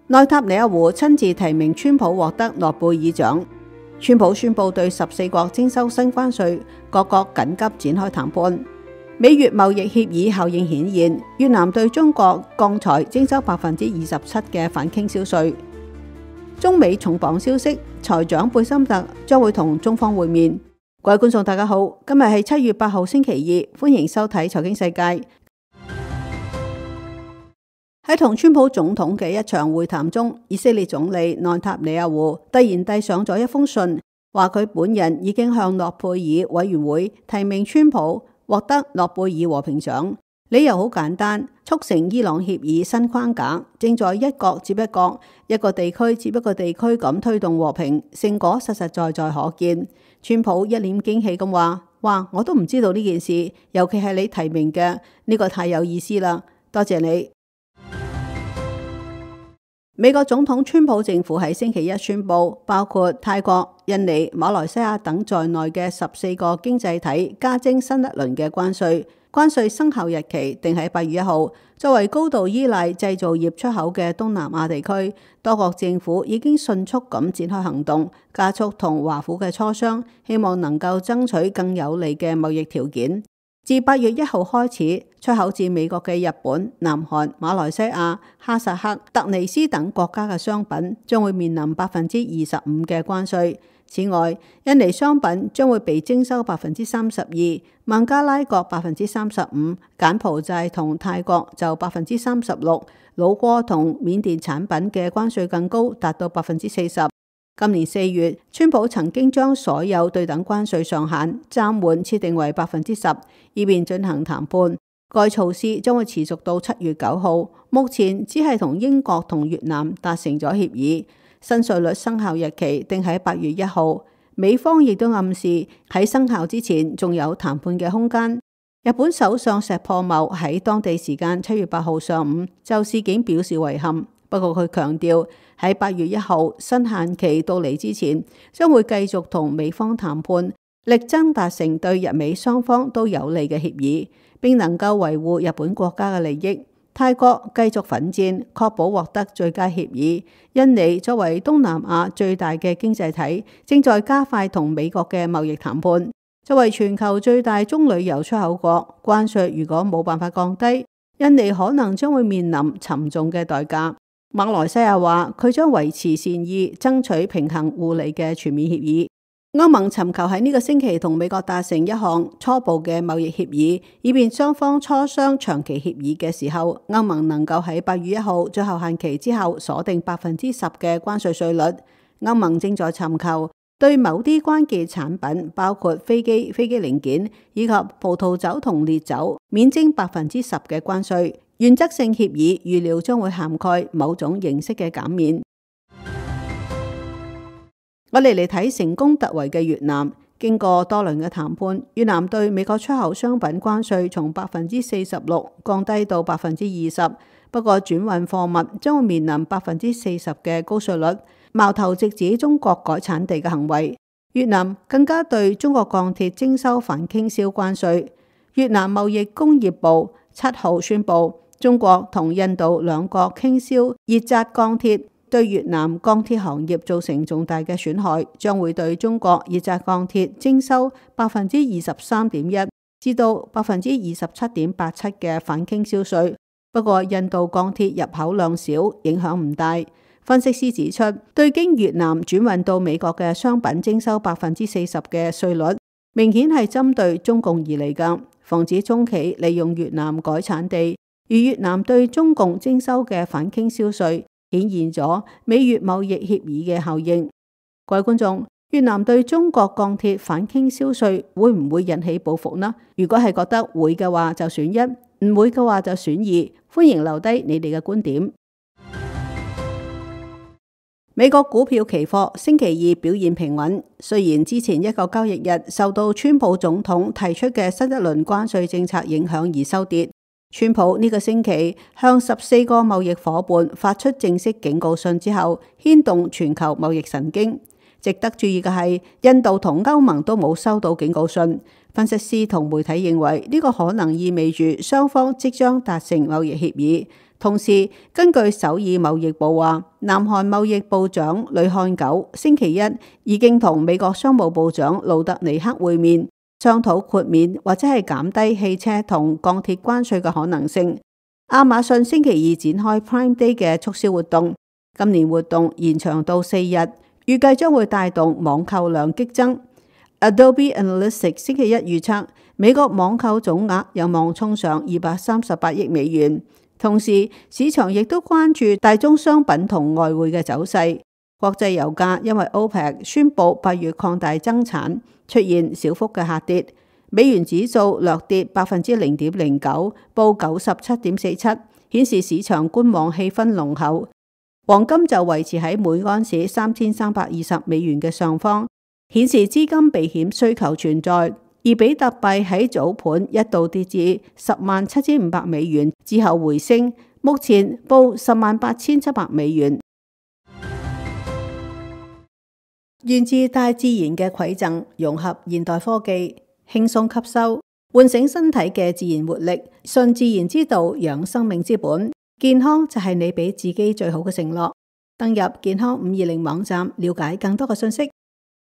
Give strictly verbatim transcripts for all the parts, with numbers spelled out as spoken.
內塔尼亞胡親自提名川普獲得諾貝爾獎。川普宣布對十四國徵收新關稅，各國緊急展開談判。美越貿易協議效應顯現，越南對中國鋼材徵收百分之二十七嘅反傾銷稅。中美重磅消息，財長貝森特將會同中方會面。各位觀眾大家好，今日係七月八號星期二，歡迎收睇財經世界。喺同川普總統嘅一場會談中，以色列總理內塔尼亞胡突然遞上咗一封信，話佢本人已經向諾貝爾委員會提名川普獲得諾貝爾和平獎。理由好簡單，促成伊朗協議新框架正在一國接一國、一個地區接一個地區咁推動和平，成果實實在在可見。川普一臉驚喜咁話：哇，我都唔知道呢件事，尤其係你提名嘅呢個太有意思啦，多謝你。美國總統川普政府喺星期一宣布，包括泰國、印尼、馬來西亞等在內嘅十四個經濟體加徵新一輪嘅關稅。關稅生效日期定喺八月一號。作為高度依賴製造業出口嘅東南亞地區，多國政府已經迅速咁展開行動，加速同華府嘅磋商，希望能夠爭取更有利嘅貿易條件。自八月一號開始，出口至美國嘅日本、南韓、馬來西亞、哈薩克、突尼斯等國家嘅商品將會面臨百分之二十五嘅關稅。此外，印尼商品將會被徵收百分之三十二，孟加拉國百分之三十五，柬埔寨同泰國就百分之三十六，老撾同緬甸產品嘅關稅更高，達到百分之四十。今年四月，川普曾經將所有對等關稅上限暫緩設定為百分之十，以便進行談判。該措施將會持續到七月九號，目前只係同英國同越南達成咗協議。新稅率生效日期定喺八月一號，美方亦都暗示喺生效之前仲有談判嘅空間。日本首相石破茂喺當地時間七月八號上午就事件表示遺憾，不過佢強調喺八月一號新限期到嚟之前，將會繼續同美方談判，力爭達成對日美雙方都有利嘅協議，並能夠維護日本國家嘅利益。泰國繼續奮戰，確保獲得最佳協議。印尼作為東南亞最大嘅經濟體，正在加快同美國嘅貿易談判。作為全球最大棕櫚油出口國，關稅如果冇辦法降低，印尼可能將會面臨沉重嘅代價。馬來西亞話佢將維持善意，爭取平衡互利嘅全面協議。歐盟尋求喺呢個星期同美國達成一項初步嘅貿易協議，以便雙方磋商長期協議嘅時候，歐盟能夠喺八月一號最後限期之後鎖定百分之十嘅關稅稅率。歐盟正在尋求對某啲關鍵產品，包括飛機、飛機零件以及葡萄酒同烈酒，免徵百分之十嘅關稅。原則性協議預料將會涵蓋某種形式嘅減免。我哋嚟睇成功突圍嘅越南，經過多輪嘅談判，越南對美國出口商品關稅從百分之四十六降低到百分之二十，不過轉運貨物將會面臨百分之四十嘅高稅率，矛頭直指中國改產地嘅行為。越南更加對中國鋼鐵徵收反傾銷關稅。越南貿易工業部七號宣布，中國同印度兩國傾銷熱軋鋼鐵，對越南鋼鐵行業造成重大嘅損害，將會對中國熱軋鋼鐵徵收百分之二十三點一至到百分之二十七點八七嘅反傾銷稅。不過印度鋼鐵入口量少，影響唔大。分析師指出，對經越南轉運到美國嘅商品徵收百分之四十嘅稅率，明顯係針對中共而嚟㗎，防止中企利用越南改產地。而越南對中共徵收嘅反傾銷稅，顯現咗美越貿易協議嘅效應。各位觀眾，越南對中國鋼鐵反傾銷稅會唔會引起報復呢？如果係覺得會嘅話，就選一；唔會嘅話，就選二。歡迎留低你哋嘅觀點。美國股票期貨星期二表現平穩，雖然之前一個交易日受到川普總統提出嘅新一輪關稅政策影響而收跌。川普呢個星期向十四個貿易夥伴發出正式警告信之後，牽動全球貿易神經。值得注意嘅係，印度同歐盟都冇收到警告信。分析師同媒體認為呢個可能意味住雙方即將達成貿易協議， 同時，根據首爾貿易部話，南韓貿易部長呂漢九星期一已經同美國商務部長盧特尼克會面，商討豁免或者係減低汽車同鋼鐵關稅嘅可能性。亞馬遜星期二展開 Prime Day 嘅促銷活動，今年活動延長到四日，預計將會帶動網購量激增。Adobe Analytics 星期一預測，美國網購總額有望衝上二百三十八億美元。同時，市場亦都關注大宗商品同外匯嘅走勢。國際油價因為 OPEC 宣布八月擴大增產，出現小幅嘅下跌。美元指數略跌百分之零點零九，報九十七點四七，顯示市場觀望氣氛濃厚。黃金就維持喺每安士三千三百二十美元嘅上方，顯示資金避險需求存在。而比特幣喺早盤一度跌至十萬七千五百美元之後回升，目前報十萬八千七百美元。源自大自然嘅饋贈，融合現代科技，輕鬆吸收，喚醒身體嘅自然活力，順自然之道，養生命之本。健康就係你俾自己最好嘅承諾。登入健康五二零網站，了解更多嘅信息。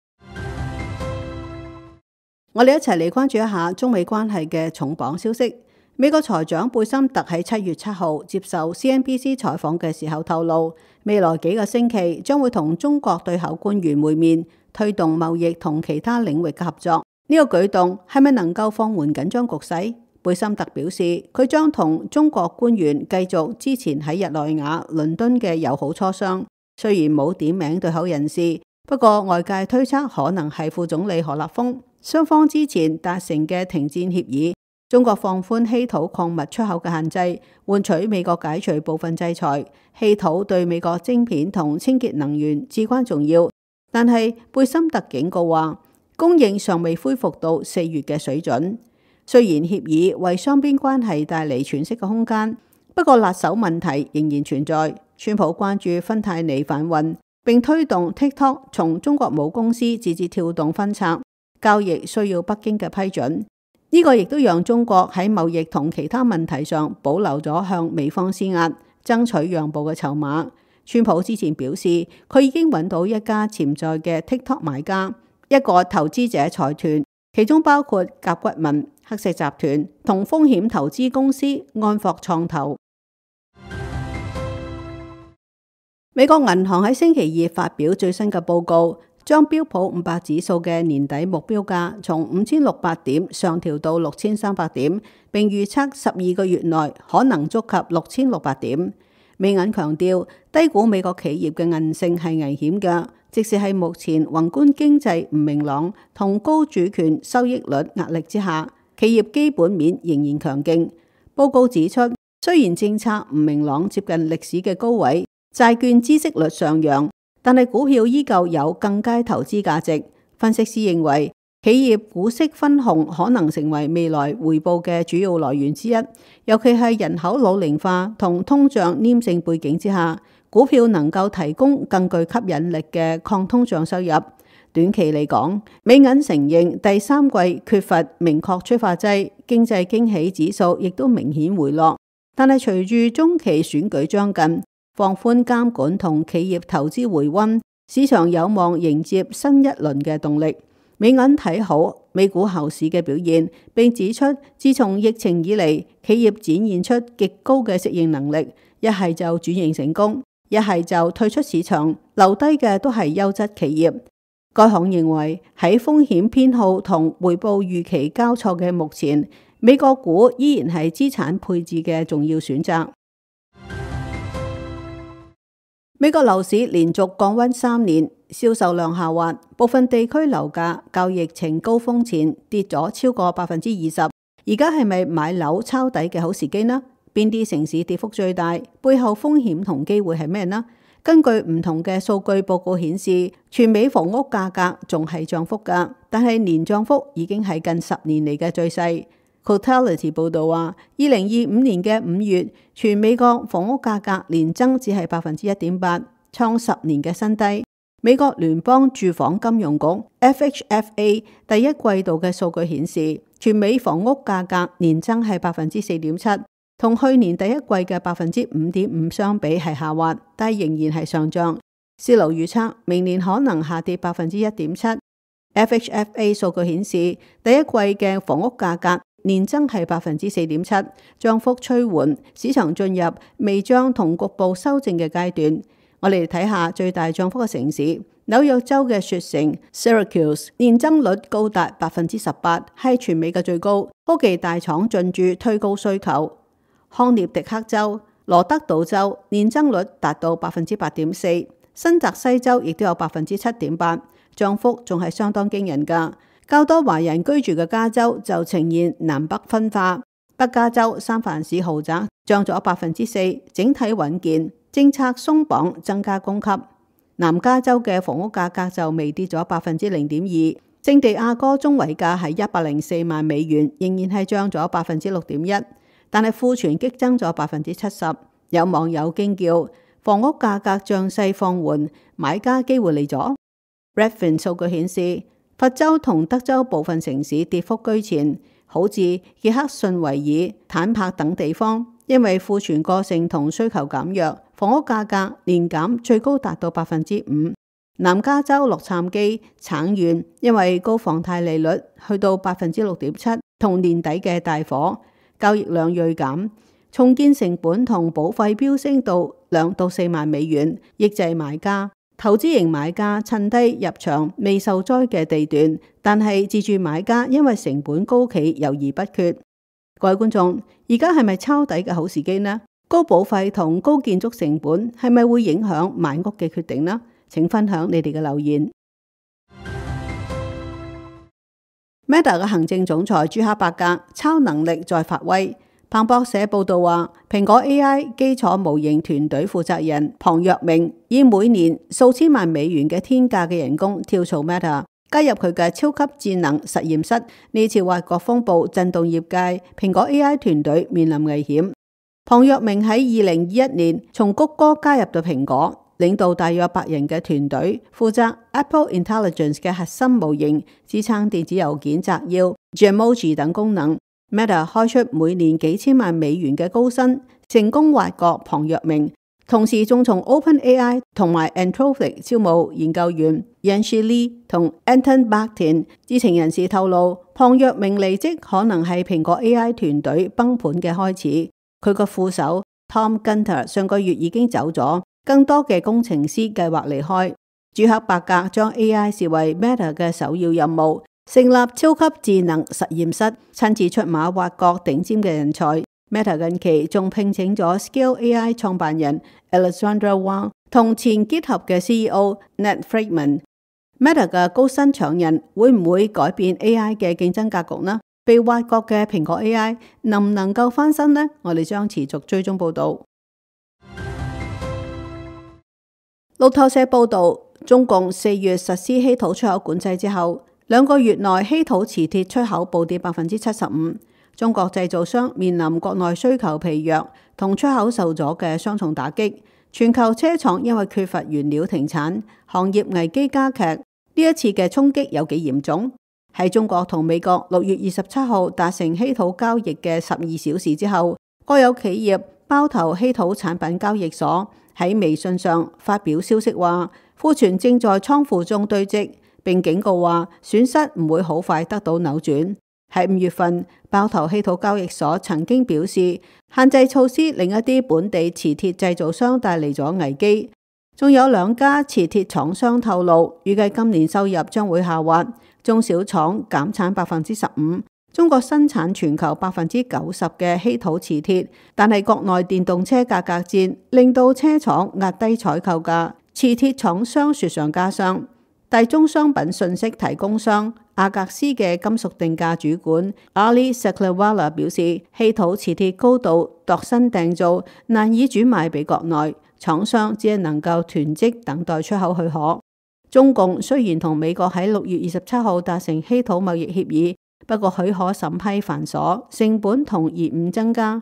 我哋一齊嚟關注一下中美關係嘅重磅消息。美國財長貝森特喺七月七號接受 C N B C 採訪嘅時候透露，未來幾個星期將會同中國對口官員會面，推動貿易同其他領域嘅合作。呢個舉動係咪能夠放緩緊張局勢？貝森特表示，佢將同中國官員繼續之前喺日內瓦、倫敦嘅友好磋商。雖然冇點名對口人士，不過外界推測可能係副總理何立峰。雙方之前達成嘅停戰協議，中國放寬稀土礦物出口嘅限制，換取美國解除部分制裁。稀土對美國晶片同清潔能源至關重要，但係貝森特警告話，供應尚未恢復到四月嘅水準。雖然協議為雙邊關係帶嚟喘息嘅空間，不過辣手問題仍然存在。川普關注芬太尼販運，並推動 TikTok 從中國母公司字節跳動分拆。交易需要北京嘅批准，呢個亦都讓中國喺貿易同其他問題上保留咗向美方施壓、爭取讓步嘅籌碼。川普之前表示，佢已經揾到一家潛在嘅 TikTok 買家，一個投資者財團，其中包括甲骨文、黑石集團同風險投資公司安霍創投。美國銀行喺星期二發表最新嘅報告，將標普五百指數嘅年底目標價從五千六百點上調到六千三百點，並預測十二個月內可能觸及六千六百點。美銀強調，低估美國企業嘅韌性係危險嘅，即使係目前宏觀經濟唔明朗同高主權收益率壓力之下，企業基本面仍然強勁。報告指出，雖然政策唔明朗接近歷史嘅高位，債券孳息率上揚，但係股票依舊有更佳投資價值。分析師認為，企業股息分紅可能成為未來回報嘅主要來源之一，尤其係人口老齡化同通脹黏性背景之下，股票能夠提供更具吸引力嘅抗通脹收入。短期嚟講，美銀承認第三季缺乏明確催化劑，經濟驚喜指數亦都明顯回落。但係隨住中期選舉將近，放寬監管同企業投資回溫，市場有望迎接新一輪嘅動力。美銀睇好美股後市嘅表現，並指出自從疫情以嚟，企業展現出極高嘅適應能力，一係就轉型成功，一係就退出市場，留低嘅都係優質企業。該行認為喺風險偏好同回報預期交錯嘅目前，美國股依然係資產配置嘅重要選擇。美國樓市連續降溫三年，銷售量下滑，部分地區樓價較疫情高峰前跌咗超過百分之二十。而家係咪買樓抄底嘅好時機呢？邊啲城市跌幅最大？背後風險同機會係咩呢？根據唔同嘅數據報告顯示，全美房屋價格仲係漲幅㗎，但係年漲幅已經係近十年嚟嘅最細。Cotality 報道話，二零二五年嘅五月，全美國房屋價格年增只係百分之一點八，創十年嘅新低。美國聯邦住房金融局 F H F A 第一季度嘅數據顯示，全美房屋價格年增係百分之四點七， 同去年第一季嘅百分之五點五相比係下滑，但係仍然係上漲。思路預測明年可能下跌百分之一點七。F H F A 數據顯示，第一季嘅房屋價格年增係百分之四點七，漲幅趨緩，市場進入微漲同局部修正嘅階段。我哋睇下最大漲幅嘅城市，紐約州嘅雪城 Syracuse 年增率高達百分之十八，係全美嘅最高。科技大廠進駐推高需求。康涅狄克州、羅德島州年增率達到百分之八點四，新澤西州亦都有百分之七點八，漲幅仲係相當驚人㗎。較多華人居住嘅加州就呈現南北分化，北加州三藩市豪宅漲咗百分之四，整體穩健，政策鬆綁增加供給。南加州嘅房屋價格就微跌咗百分之零點二，聖地亞哥中位價係一百零四萬美元，仍然係漲咗百分之六點一，但係庫存激增咗百分之七十。有網友驚叫房屋價格漲勢放緩，買家機會嚟咗。Redfin 數據顯示，佛州同德州部分城市跌幅居前，好似傑克遜維爾、坦帕等地方，因為庫存過剩同需求減弱，房屋價格年減最高達到百分之五。南加州洛杉磯橙縣因為高房貸利率去到百分之六點七，同年底嘅大火，交易量銳減，重建成本同保費飆升到兩到四萬美元，抑制買家。投資型買家趁低入場未受災嘅地段，但係自住買家因為成本高企猶豫不決。各位觀眾，而家係咪抄底嘅好時機呢？高保費同高建築成本係咪會影響買屋嘅決定呢？請分享你哋嘅留言。Meta 嘅行政總裁朱克伯格超能力再發威。彭博社報道話，蘋果 A I 基礎模型團隊負責人龐若明以每年數千萬美元嘅天價嘅人工跳槽 Meta， 加入佢嘅超級智能實驗室。呢次挖角風暴震動業界，蘋果 A I 團隊面臨危險。龐若明喺二零二一年從谷歌加入到蘋果，領導大約百人嘅團隊，負責 Apple Intelligence 嘅核心模型，支撐電子郵件摘要、Gmoji 等功能。Meta 開出每年幾千萬美元嘅高薪，成功挖角龐若明，同時仲從 OpenAI 同埋 Anthropic 招募研究員 Yanxi Li 同 Anton Barton。知情人士透露，龐若明離職可能係蘋果 A I 團隊崩盤嘅開始。佢個副手 Tom Gunter 上個月已經走咗，更多嘅工程師計劃離開。朱克伯格將 A I 視為 Meta 嘅首要任務。成立超級智能實驗室，親自出馬挖角頂尖嘅人才。Meta 近期仲聘請咗 Scale A I 創辦人 Alexandra Wang 同前 GitHub 嘅 C E O Nat Friedman。Meta 嘅高薪搶人會唔會改變 A I 嘅競爭格局呢？被挖角嘅蘋果 A I 能唔能夠翻身呢？我哋將持續追蹤報道。路透社報道，中共四月實施稀土出口管制之後，兩個月內稀土磁鐵出口暴跌百分之七十五，中國製造商面臨國內需求疲弱同出口受阻嘅雙重打擊，全球車廠因為缺乏原料停產，行業危機加劇。呢一次嘅衝擊有幾嚴重？喺中國同美國六月二十七號達成稀土交易嘅十二小時之後，國有企業包頭稀土產品交易所喺微信上發表消息話，庫存正在倉庫中堆積。並警告話損失唔會好快得到扭轉。喺五月份，包頭稀土交易所曾經表示，限制措施令一啲本地磁鐵製造商帶嚟咗危機。仲有兩家磁鐵廠商透露，預計今年收入將會下滑，中小廠減產百分之十五。中國生產全球百分之九十嘅稀土磁鐵，但係國內電動車價格戰令到車廠壓低採購價，磁鐵廠商雪上加霜。大宗商品信息提供商阿格斯嘅金屬定價主管 Ali Seklewala 表示，稀土磁鐵高度度身訂造，難以轉賣俾國內廠商，只係能夠囤積等待出口許可。中共雖然同美國喺六月二十七號達成稀土貿易協議，不過許可審批繁瑣，成本同延誤增加。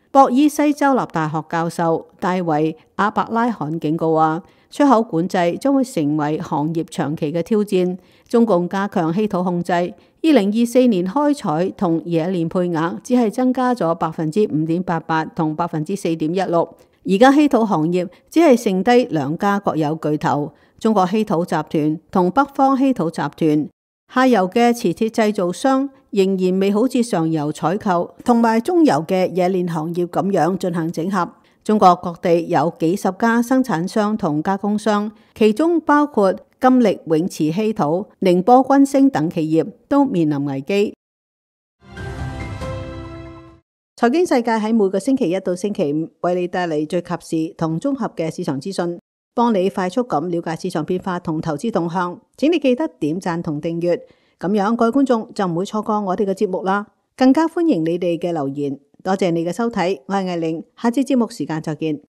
博爾西州立大學教授大衛阿伯拉罕警告話，出口管制將會成為行業長期嘅挑戰。中共加強稀土控制，二零二四年開採同冶煉配額只係增加咗百分之五點八八同百分之四點一六。而家稀土行業只係剩低兩家國有巨頭，中國稀土集團同北方稀土集團。下游嘅磁鐵製造商仍然未好似上游採購同埋中游嘅冶煉行業咁樣進行整合。中國各地有幾十家生產商同加工商，其中包括金力永磁稀土、寧波君星等企業都面臨危機。財經世界喺每個星期一到星期五為你帶嚟最及時同綜合嘅市場資訊，幫你快速咁了解市場變化同投資動向。請你記得點讚同訂閱，咁樣各位觀眾就唔會錯過我哋嘅節目啦。更加歡迎你哋嘅留言。多謝你嘅收睇，我係艾玲，下次節目時間再見。